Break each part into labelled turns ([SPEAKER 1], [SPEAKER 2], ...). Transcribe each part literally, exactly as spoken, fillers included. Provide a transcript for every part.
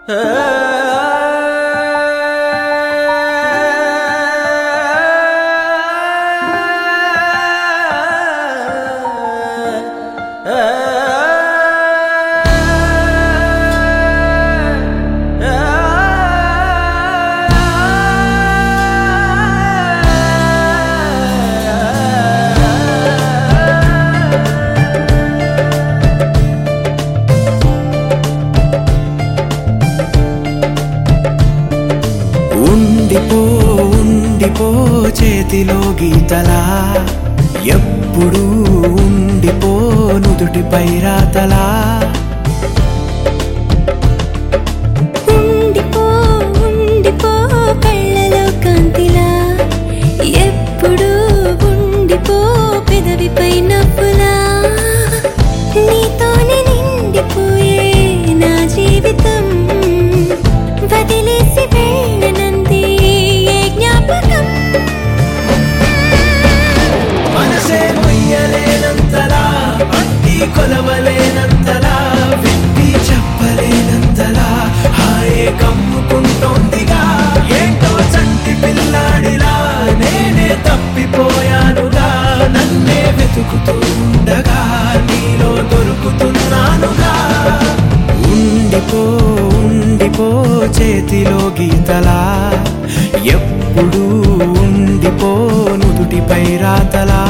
[SPEAKER 1] ఉండిపో ఉండిపో చేతిలో గీతలా ఎప్పుడు ఉండిపో నుదుటిపై రాతలా
[SPEAKER 2] ఉండిపో ఉండిపో కళ్ళలో కాంతిలా ఎప్పుడు ఉండిపో పెదవిపై నవ్వులా నీతోనే నిండిపోయే నా జీవితం వదిలేసి వెళ్ళనంది ఏ జ్ఞాపకం
[SPEAKER 1] మనసే మొయ్యలేనంతలా పట్టి కొలవలేనంతలా విప్పి చెప్పలేనంతలా హాయే కమ్ముకుంటోందిగా ఏంటో చంటి పిల్లాడిలా నేనే తప్పిపోయానుగా నన్నే వెతుకుతూ ఉండగా నీలో దొరుకుతున్నానుగా ఉండిపో ఉండిపో చేతిలో గీతలా ఎప్పుడు ఉండిపో నుదుటిపై రాతలా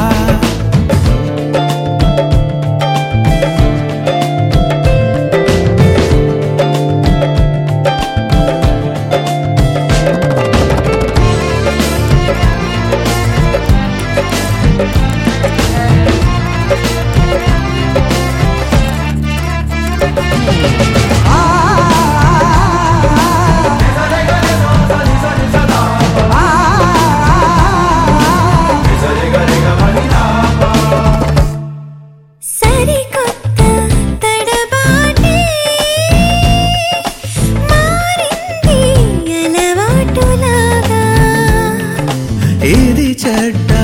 [SPEAKER 2] సరికొత్త తడబాటే మారింది అలవాటులాగా
[SPEAKER 1] ఏది చెడ్డ